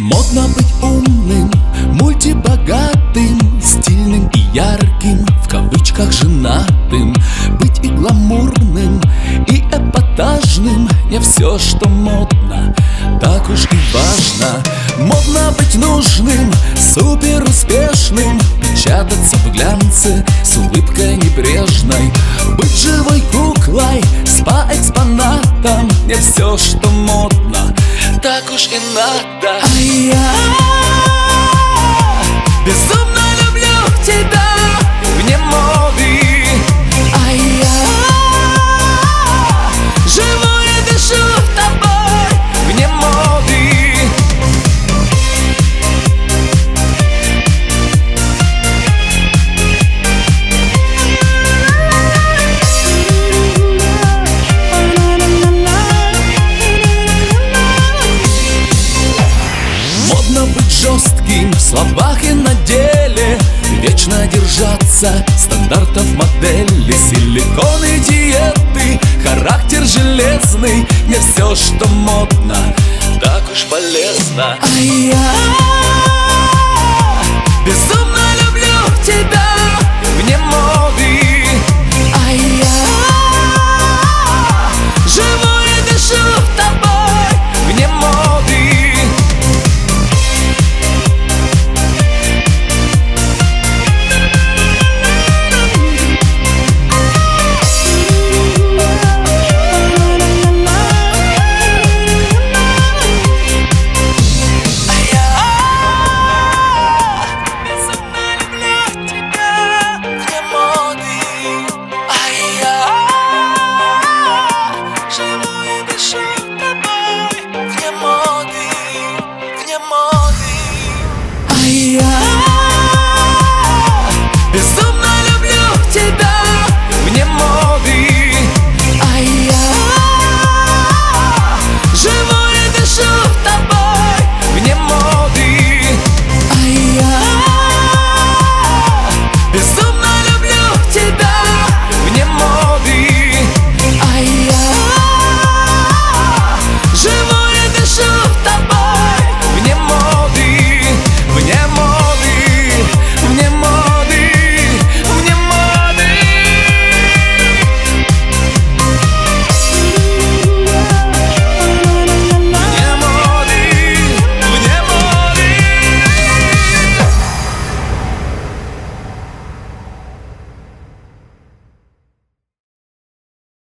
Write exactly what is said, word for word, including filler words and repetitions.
Модно быть умным, мультибогатым, стильным и ярким, в кавычках женатым. Быть и гламурным, и эпатажным, не все, что модно, так уж и важно. Модно быть нужным, супер успешным, печататься в глянце с улыбкой небрежной. Быть живой куклой, спа-экспонатом, не все, что модно, так уж и надо. А я безумно люблю тебя вне моды. А я живу и дышу тобой вне моды. Модно быть жестким в словах и на деле, вечно держаться стандартов модели. Силикон и диеты, характер железный, не все, что модно, так уж полезно. А я безумно люблю тебя вне моды. А я живу и дышу тобой вне моды. Yeah.